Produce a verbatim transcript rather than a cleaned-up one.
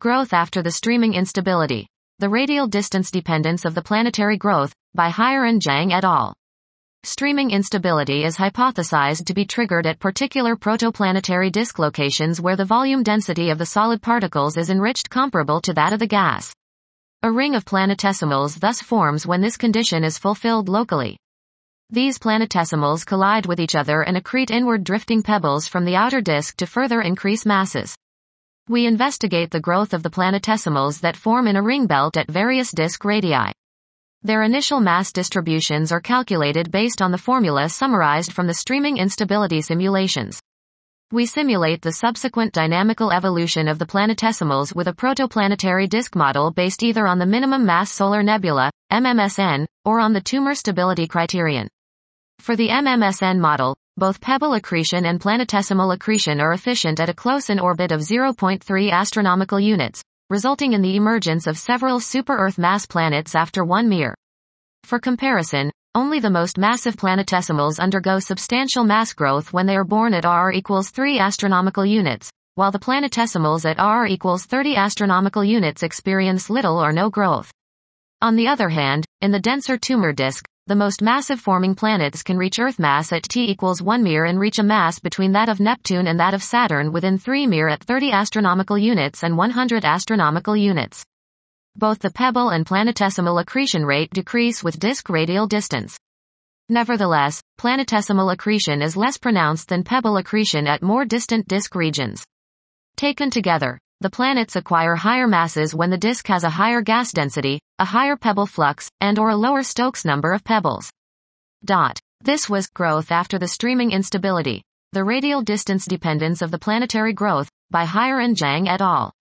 Growth after the streaming instability. The radial distance dependence of the planetary growth, by Haier and Zhang et al. Streaming instability is hypothesized to be triggered at particular protoplanetary disk locations where the volume density of the solid particles is enriched comparable to that of the gas. A ring of planetesimals thus forms when this condition is fulfilled locally. These planetesimals collide with each other and accrete inward drifting pebbles from the outer disk to further increase masses. We investigate the growth of the planetesimals that form in a ring belt at various disk radii. Their initial mass distributions are calculated based on the formula summarized from the streaming instability simulations. We simulate the subsequent dynamical evolution of the planetesimals with a protoplanetary disk model based either on the minimum mass solar nebula, M M S N, or on the tumor stability criterion. For the M M S N model, both pebble accretion and planetesimal accretion are efficient at a close-in orbit of zero point three astronomical units, resulting in the emergence of several super-Earth mass planets after one M E R. For comparison, only the most massive planetesimals undergo substantial mass growth when they are born at R equals three astronomical units, while the planetesimals at R equals thirty astronomical units experience little or no growth. On the other hand, in the denser tumor disk, the most massive forming planets can reach Earth mass at T equals one M E R and reach a mass between that of Neptune and that of Saturn within three M E R at thirty astronomical units and one hundred astronomical units. Both the pebble and planetesimal accretion rate decrease with disk radial distance. Nevertheless, planetesimal accretion is less pronounced than pebble accretion at more distant disk regions. Taken together, the planets acquire higher masses when the disk has a higher gas density, a higher pebble flux, and or a lower Stokes number of pebbles. Dot. This was Growth after the streaming instability. The radial distance dependence of the planetary growth, by Haier and Zhang et al.